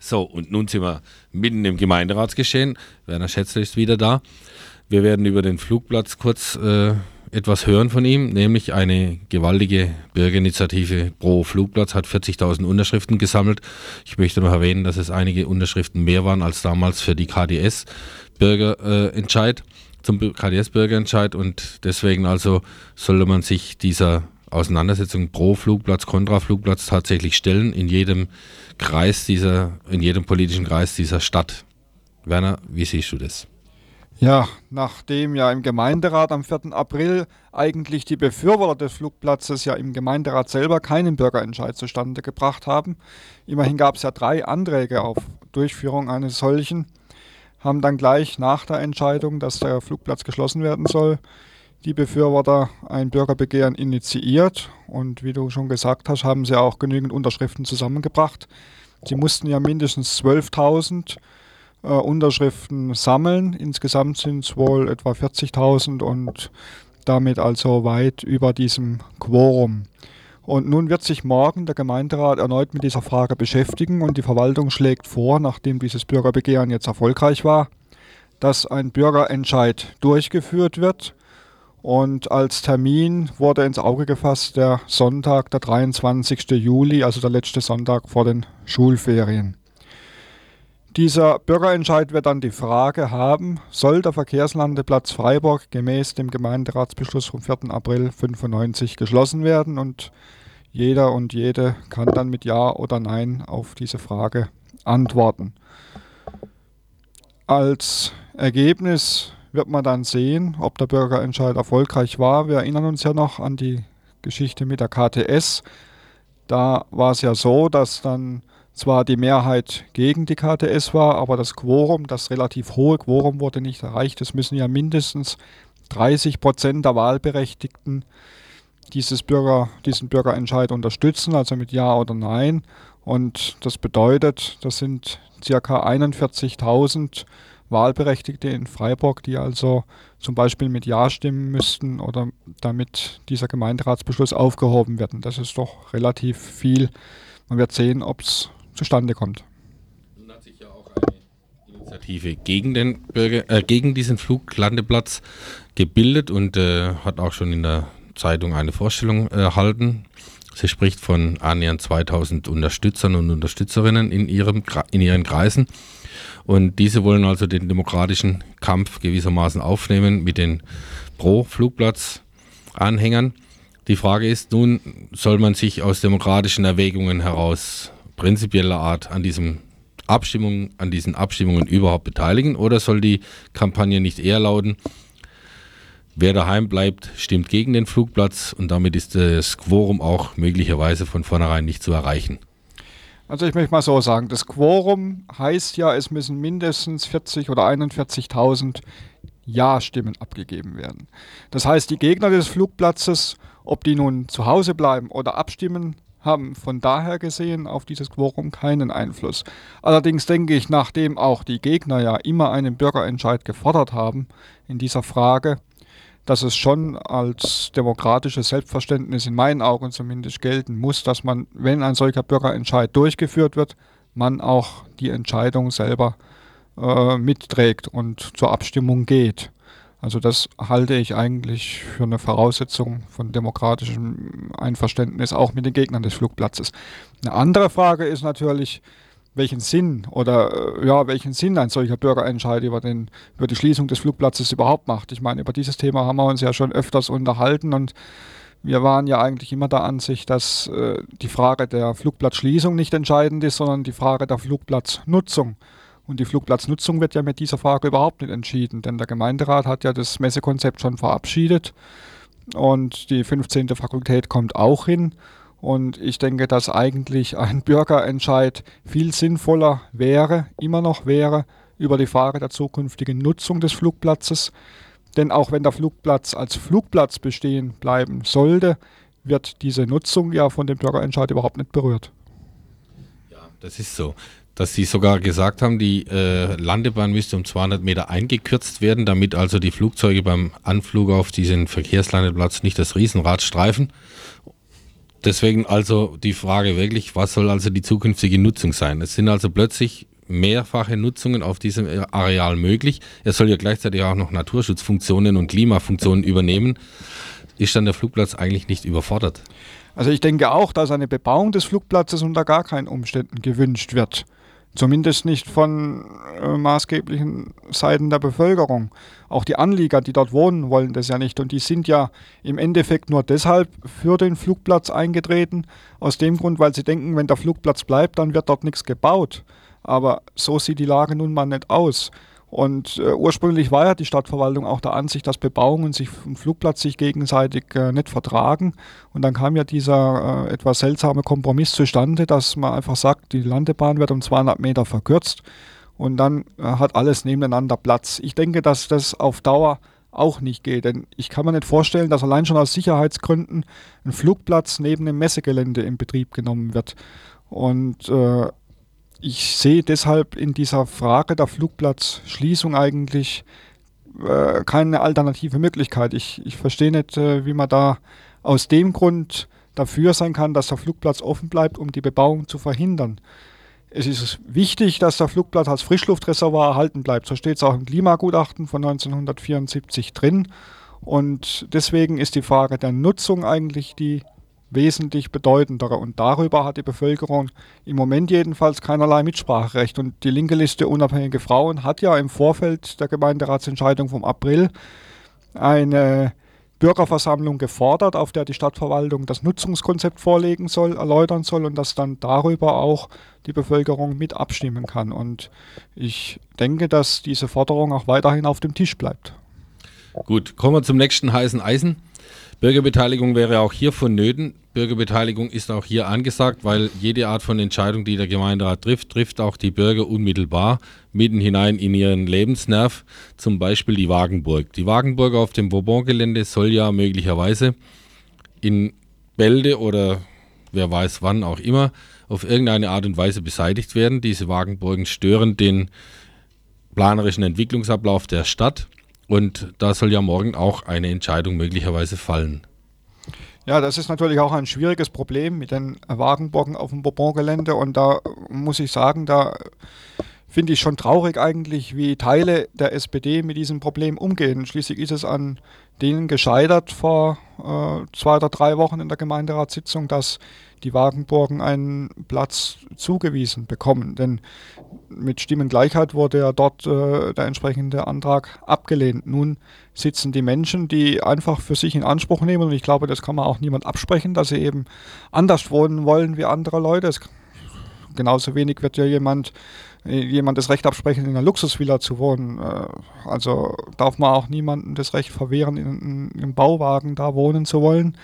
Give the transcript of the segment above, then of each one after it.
So, und nun sind wir mitten im Gemeinderatsgeschehen. Werner Schätzle ist wieder da. Wir werden über den Flugplatz kurz etwas hören von ihm, nämlich eine gewaltige Bürgerinitiative pro Flugplatz hat 40.000 Unterschriften gesammelt. Ich möchte noch erwähnen, dass es einige Unterschriften mehr waren als damals für die KDS-Bürgerentscheid, zum KDS-Bürgerentscheid, und deswegen also sollte man sich dieser Auseinandersetzung pro Flugplatz, kontra Flugplatz tatsächlich stellen in jedem politischen Kreis dieser Stadt. Werner, wie siehst du das? Ja, nachdem ja im Gemeinderat am 4. April eigentlich die Befürworter des Flugplatzes ja im Gemeinderat selber keinen Bürgerentscheid zustande gebracht haben, immerhin gab es ja 3 Anträge auf Durchführung eines solchen, haben dann gleich nach der Entscheidung, dass der Flugplatz geschlossen werden soll, die Befürworter ein Bürgerbegehren initiiert, und wie du schon gesagt hast, haben sie auch genügend Unterschriften zusammengebracht. Sie mussten ja mindestens 12.000 Unterschriften sammeln. Insgesamt sind es wohl etwa 40.000 und damit also weit über diesem Quorum. Und nun wird sich morgen der Gemeinderat erneut mit dieser Frage beschäftigen, und die Verwaltung schlägt vor, nachdem dieses Bürgerbegehren jetzt erfolgreich war, dass ein Bürgerentscheid durchgeführt wird. Und als Termin wurde ins Auge gefasst der Sonntag, der 23. Juli, also der letzte Sonntag vor den Schulferien. Dieser Bürgerentscheid wird dann die Frage haben, soll der Verkehrslandeplatz Freiburg gemäß dem Gemeinderatsbeschluss vom 4. April 1995 geschlossen werden, und jeder und jede kann dann mit Ja oder Nein auf diese Frage antworten. Als Ergebnis wird man dann sehen, ob der Bürgerentscheid erfolgreich war. Wir erinnern uns ja noch an die Geschichte mit der KTS. Da war es ja so, dass dann zwar die Mehrheit gegen die KTS war, aber das Quorum, das relativ hohe Quorum, wurde nicht erreicht. Es müssen ja mindestens 30% der Wahlberechtigten diesen Bürgerentscheid unterstützen, also mit Ja oder Nein. Und das bedeutet, das sind ca. 41.000 Wahlberechtigte in Freiburg, die also zum Beispiel mit Ja stimmen müssten oder damit dieser Gemeinderatsbeschluss aufgehoben wird. Das ist doch relativ viel. Man wird sehen, ob es zustande kommt. Nun hat sich ja auch eine Initiative gegen diesen Fluglandeplatz gebildet und hat auch schon in der Zeitung eine Vorstellung erhalten. Sie spricht von annähernd 2.000 Unterstützern und Unterstützerinnen in ihren Kreisen. Und diese wollen also den demokratischen Kampf gewissermaßen aufnehmen mit den Pro-Flugplatz-Anhängern. Die Frage ist nun, soll man sich aus demokratischen Erwägungen heraus prinzipieller Art an diesen Abstimmungen überhaupt beteiligen, oder soll die Kampagne nicht eher lauten, wer daheim bleibt, stimmt gegen den Flugplatz, und damit ist das Quorum auch möglicherweise von vornherein nicht zu erreichen? Also ich möchte mal so sagen, das Quorum heißt ja, es müssen mindestens 40.000 oder 41.000 Ja-Stimmen abgegeben werden. Das heißt, die Gegner des Flugplatzes, ob die nun zu Hause bleiben oder abstimmen, haben von daher gesehen auf dieses Quorum keinen Einfluss. Allerdings denke ich, nachdem auch die Gegner ja immer einen Bürgerentscheid gefordert haben in dieser Frage, dass es schon als demokratisches Selbstverständnis in meinen Augen zumindest gelten muss, dass man, wenn ein solcher Bürgerentscheid durchgeführt wird, man auch die Entscheidung selber mitträgt und zur Abstimmung geht. Also das halte ich eigentlich für eine Voraussetzung von demokratischem Einverständnis auch mit den Gegnern des Flugplatzes. Eine andere Frage ist natürlich, welchen Sinn ein solcher Bürgerentscheid über die Schließung des Flugplatzes überhaupt macht. Ich meine, über dieses Thema haben wir uns ja schon öfters unterhalten, und wir waren ja eigentlich immer der Ansicht, dass die Frage der Flugplatzschließung nicht entscheidend ist, sondern die Frage der Flugplatznutzung. Und die Flugplatznutzung wird ja mit dieser Frage überhaupt nicht entschieden, denn der Gemeinderat hat ja das Messekonzept schon verabschiedet und die 15. Fakultät kommt auch hin. Und ich denke, dass eigentlich ein Bürgerentscheid viel sinnvoller immer noch wäre, über die Frage der zukünftigen Nutzung des Flugplatzes. Denn auch wenn der Flugplatz als Flugplatz bestehen bleiben sollte, wird diese Nutzung ja von dem Bürgerentscheid überhaupt nicht berührt. Ja, das ist so. Dass sie sogar gesagt haben, die Landebahn müsste um 200 Meter eingekürzt werden, damit also die Flugzeuge beim Anflug auf diesen Verkehrslandeplatz nicht das Riesenrad streifen. Deswegen also die Frage wirklich, was soll also die zukünftige Nutzung sein? Es sind also plötzlich mehrfache Nutzungen auf diesem Areal möglich. Er soll ja gleichzeitig auch noch Naturschutzfunktionen und Klimafunktionen übernehmen. Ist dann der Flugplatz eigentlich nicht überfordert? Also ich denke auch, dass eine Bebauung des Flugplatzes unter gar keinen Umständen gewünscht wird. Zumindest nicht von maßgeblichen Seiten der Bevölkerung. Auch die Anlieger, die dort wohnen, wollen das ja nicht. Und die sind ja im Endeffekt nur deshalb für den Flugplatz eingetreten. Aus dem Grund, weil sie denken, wenn der Flugplatz bleibt, dann wird dort nichts gebaut. Aber so sieht die Lage nun mal nicht aus. Und ursprünglich war ja die Stadtverwaltung auch der Ansicht, dass Bebauung und Flugplatz sich gegenseitig nicht vertragen. Und dann kam ja dieser etwas seltsame Kompromiss zustande, dass man einfach sagt, die Landebahn wird um 200 Meter verkürzt und dann hat alles nebeneinander Platz. Ich denke, dass das auf Dauer auch nicht geht, denn ich kann mir nicht vorstellen, dass allein schon aus Sicherheitsgründen ein Flugplatz neben dem Messegelände in Betrieb genommen wird. Und ich sehe deshalb in dieser Frage der Flugplatzschließung eigentlich keine alternative Möglichkeit. Ich verstehe nicht, wie man da aus dem Grund dafür sein kann, dass der Flugplatz offen bleibt, um die Bebauung zu verhindern. Es ist wichtig, dass der Flugplatz als Frischluftreservoir erhalten bleibt. So steht es auch im Klimagutachten von 1974 drin. Und deswegen ist die Frage der Nutzung eigentlich die wesentlich bedeutendere. Und darüber hat die Bevölkerung im Moment jedenfalls keinerlei Mitspracherecht. Und die linke Liste Unabhängige Frauen hat ja im Vorfeld der Gemeinderatsentscheidung vom April eine Bürgerversammlung gefordert, auf der die Stadtverwaltung das Nutzungskonzept vorlegen soll, erläutern soll und dass dann darüber auch die Bevölkerung mit abstimmen kann. Und ich denke, dass diese Forderung auch weiterhin auf dem Tisch bleibt. Gut, kommen wir zum nächsten heißen Eisen. Bürgerbeteiligung wäre auch hier vonnöten. Bürgerbeteiligung ist auch hier angesagt, weil jede Art von Entscheidung, die der Gemeinderat trifft auch die Bürger unmittelbar mitten hinein in ihren Lebensnerv, zum Beispiel die Wagenburg. Die Wagenburg auf dem Bourbon-Gelände soll ja möglicherweise in Bälde oder wer weiß wann auch immer auf irgendeine Art und Weise beseitigt werden. Diese Wagenburgen stören den planerischen Entwicklungsablauf der Stadt. Und da soll ja morgen auch eine Entscheidung möglicherweise fallen. Ja, das ist natürlich auch ein schwieriges Problem mit den Wagenburgen auf dem Bourbon-Gelände. Und da muss ich sagen, da finde ich schon traurig eigentlich, wie Teile der SPD mit diesem Problem umgehen. Schließlich ist es an denen gescheitert vor 2 oder 3 Wochen in der Gemeinderatssitzung, dass die Wagenburgen einen Platz zugewiesen bekommen. Denn mit Stimmengleichheit wurde ja dort der entsprechende Antrag abgelehnt. Nun sitzen die Menschen, die einfach für sich in Anspruch nehmen, und ich glaube, das kann man auch niemand absprechen, dass sie eben anders wohnen wollen wie andere Leute. Genauso wenig wird ja jemand das Recht absprechen, in einer Luxusvilla zu wohnen. Also darf man auch niemandem das Recht verwehren, in einem Bauwagen da wohnen zu wollen.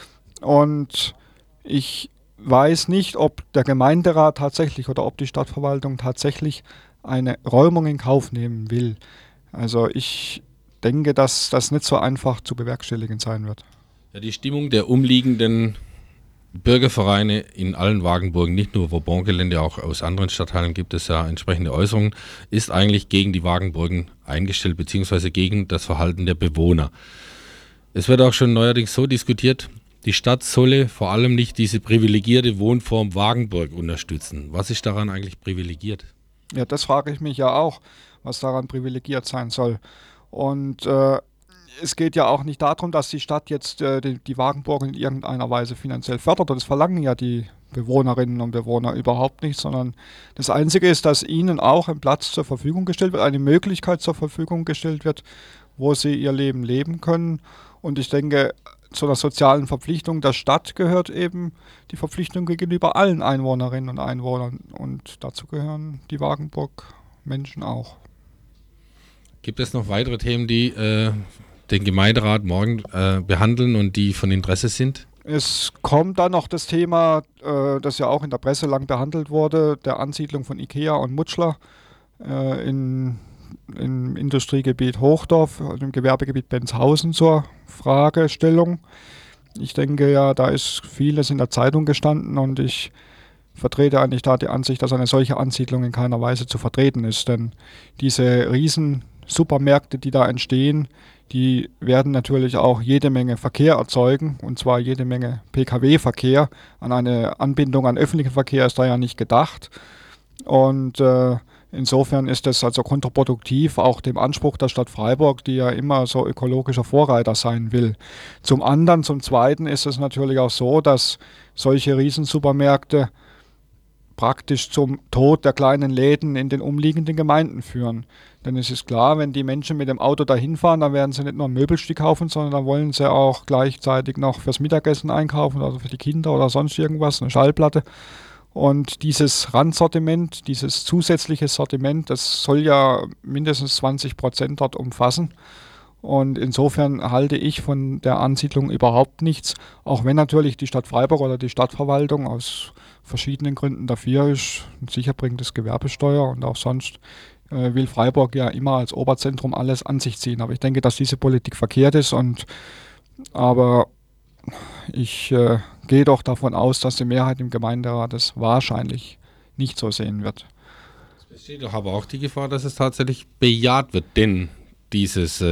Und ich weiß nicht, ob der Gemeinderat tatsächlich oder ob die Stadtverwaltung tatsächlich eine Räumung in Kauf nehmen will. Also ich denke, dass das nicht so einfach zu bewerkstelligen sein wird. Ja, die Stimmung der umliegenden Bürgervereine in allen Wagenburgen, nicht nur Bourbon-Gelände, auch aus anderen Stadtteilen gibt es ja entsprechende Äußerungen, ist eigentlich gegen die Wagenburgen eingestellt, beziehungsweise gegen das Verhalten der Bewohner. Es wird auch schon neuerdings so diskutiert, die Stadt solle vor allem nicht diese privilegierte Wohnform Wagenburg unterstützen. Was ist daran eigentlich privilegiert? Ja, das frage ich mich ja auch, was daran privilegiert sein soll. Und es geht ja auch nicht darum, dass die Stadt jetzt die Wagenburgen in irgendeiner Weise finanziell fördert. Das verlangen ja die Bewohnerinnen und Bewohner überhaupt nicht, sondern das Einzige ist, dass ihnen auch ein Platz zur Verfügung gestellt wird, eine Möglichkeit zur Verfügung gestellt wird, wo sie ihr Leben leben können. Und ich denke, zu der sozialen Verpflichtung der Stadt gehört eben die Verpflichtung gegenüber allen Einwohnerinnen und Einwohnern. Und dazu gehören die Wagenburg-Menschen auch. Gibt es noch weitere Themen, die den Gemeinderat morgen behandeln und die von Interesse sind? Es kommt dann noch das Thema, das ja auch in der Presse lang behandelt wurde, der Ansiedlung von IKEA und Mutschler im Industriegebiet Hochdorf, im Gewerbegebiet Benshausen zur Fragestellung. Ich denke ja, da ist vieles in der Zeitung gestanden und ich vertrete eigentlich da die Ansicht, dass eine solche Ansiedlung in keiner Weise zu vertreten ist, denn diese riesen Supermärkte, die da entstehen, Die werden natürlich auch jede Menge Verkehr erzeugen, und zwar jede Menge Pkw-Verkehr. An eine Anbindung an öffentlichen Verkehr ist da ja nicht gedacht. Und insofern ist es also kontraproduktiv, auch dem Anspruch der Stadt Freiburg, die ja immer so ökologischer Vorreiter sein will. Zum Zweiten ist es natürlich auch so, dass solche Riesensupermärkte praktisch zum Tod der kleinen Läden in den umliegenden Gemeinden führen. Denn es ist klar, wenn die Menschen mit dem Auto dahin fahren, dann werden sie nicht nur ein Möbelstück kaufen, sondern dann wollen sie auch gleichzeitig noch fürs Mittagessen einkaufen oder für die Kinder oder sonst irgendwas, eine Schallplatte. Und dieses Randsortiment, dieses zusätzliche Sortiment, das soll ja mindestens 20% dort umfassen. Und insofern halte ich von der Ansiedlung überhaupt nichts, auch wenn natürlich die Stadt Freiburg oder die Stadtverwaltung aus verschiedenen Gründen dafür ist. Sicher bringt es Gewerbesteuer und auch sonst will Freiburg ja immer als Oberzentrum alles an sich ziehen. Aber ich denke, dass diese Politik verkehrt ist, aber ich gehe doch davon aus, dass die Mehrheit im Gemeinderat es wahrscheinlich nicht so sehen wird. Es besteht doch aber auch die Gefahr, dass es tatsächlich bejaht wird, denn dieses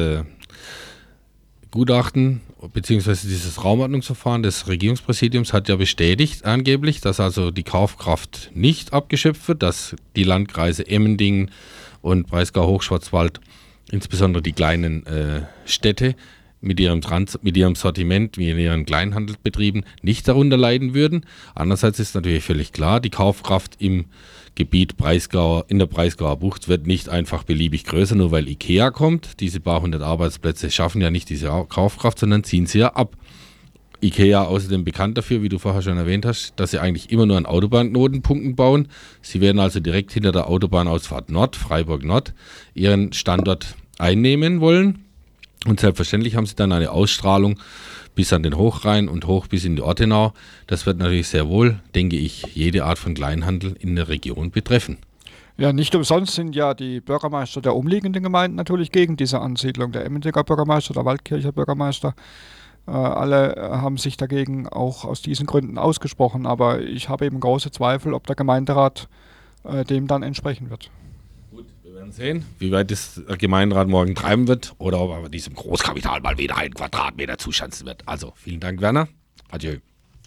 Gutachten bzw. dieses Raumordnungsverfahren des Regierungspräsidiums hat ja bestätigt angeblich, dass also die Kaufkraft nicht abgeschöpft wird, dass die Landkreise Emmendingen und Breisgau-Hochschwarzwald, insbesondere die kleinen Städte mit ihrem Sortiment, mit ihren Kleinhandelsbetrieben nicht darunter leiden würden. Andererseits ist natürlich völlig klar, die Kaufkraft im Gebiet in der Breisgauer Bucht wird nicht einfach beliebig größer, nur weil IKEA kommt. Diese paar hundert Arbeitsplätze schaffen ja nicht diese Kaufkraft, sondern ziehen sie ja ab. IKEA außerdem bekannt dafür, wie du vorher schon erwähnt hast, dass sie eigentlich immer nur an Autobahnknotenpunkten bauen. Sie werden also direkt hinter der Autobahnausfahrt Nord, Freiburg Nord, ihren Standort einnehmen wollen. Und selbstverständlich haben sie dann eine Ausstrahlung bis an den Hochrhein und hoch bis in die Ortenau. Das wird natürlich sehr wohl, denke ich, jede Art von Kleinhandel in der Region betreffen. Ja, nicht umsonst sind ja die Bürgermeister der umliegenden Gemeinden natürlich gegen diese Ansiedlung. Der Emmendinger Bürgermeister, der Waldkircher Bürgermeister, alle haben sich dagegen auch aus diesen Gründen ausgesprochen. Aber ich habe eben große Zweifel, ob der Gemeinderat dem dann entsprechen wird. Gut, wir werden sehen, wie weit das der Gemeinderat morgen treiben wird oder ob er diesem Großkapital mal wieder einen Quadratmeter zuschanzen wird. Also, vielen Dank, Werner. Adieu.